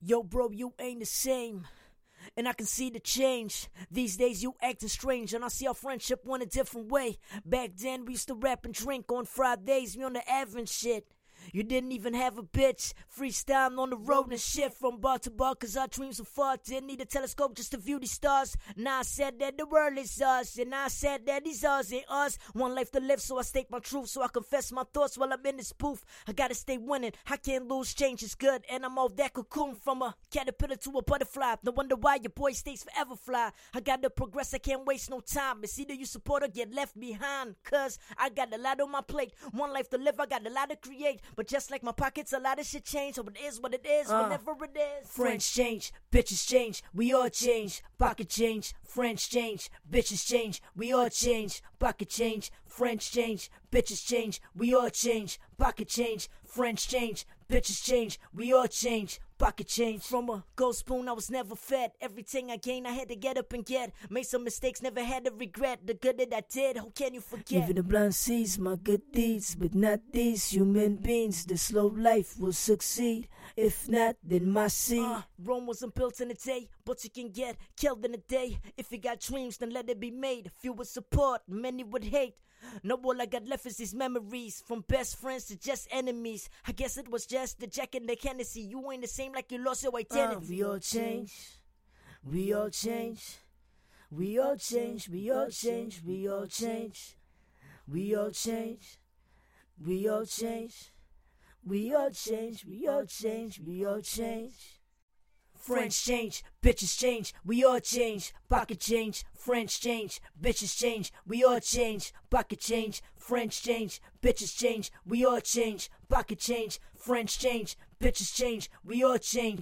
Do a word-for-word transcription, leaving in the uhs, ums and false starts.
Yo, bro, you ain't the same. And I can see the change. These days you acting strange, and I see our friendship went a different way. Back then we used to rap and drink on Fridays, we on the Avon shit. You didn't even have a bitch, freestyling on the road and shit. From bar to bar, cause our dreams were far. Didn't need a telescope just to view these stars. Now I said that the world is us, and I said that these ours ain't us. One life to live, so I state my truth, so I confess my thoughts while I'm in this booth. I gotta stay winning, I can't lose, change is good. And I'm off that cocoon, from a caterpillar to a butterfly. No wonder why your boy stays forever fly. I gotta progress, I can't waste no time. It's either you support or get left behind, cause I got a lot on my plate. One life to live, I got a lot to create. But just like my pockets, a lot of shit change. So it is what it is, uh, whenever it is. Friends change, bitches change, we all change. Pocket change, friends change, bitches change, we all change. Pocket change, friends change, bitches change, we all change. Pocket change, friends change, bitches change, we all change. Pocket change. From a gold spoon, I was never fed. Everything I gained, I had to get up and get. Made some mistakes, never had to regret. The good that I did, how can you forget? Even the blind sees my good deeds, but not these human beings. The slow life will succeed. If not, then my seed. Uh, Rome wasn't built in a day, but you can get killed in a day. If you got dreams, then let it be made. Few would support, many would hate. No, all I got left is these memories. From best friends to just enemies. I guess it was just the Jack and the Hennessy. You ain't the same like you lost your identity. Uh, we all change. We all change. We all change. We all change. We all change. We all change. We all change. We all change. We all change. We all change. Friends change, bitches change, we all change. Pocket change, friends change, bitches change, we all change. Pocket change, friends change, bitches change, we all change. Pocket change, friends change, bitches change, we all change.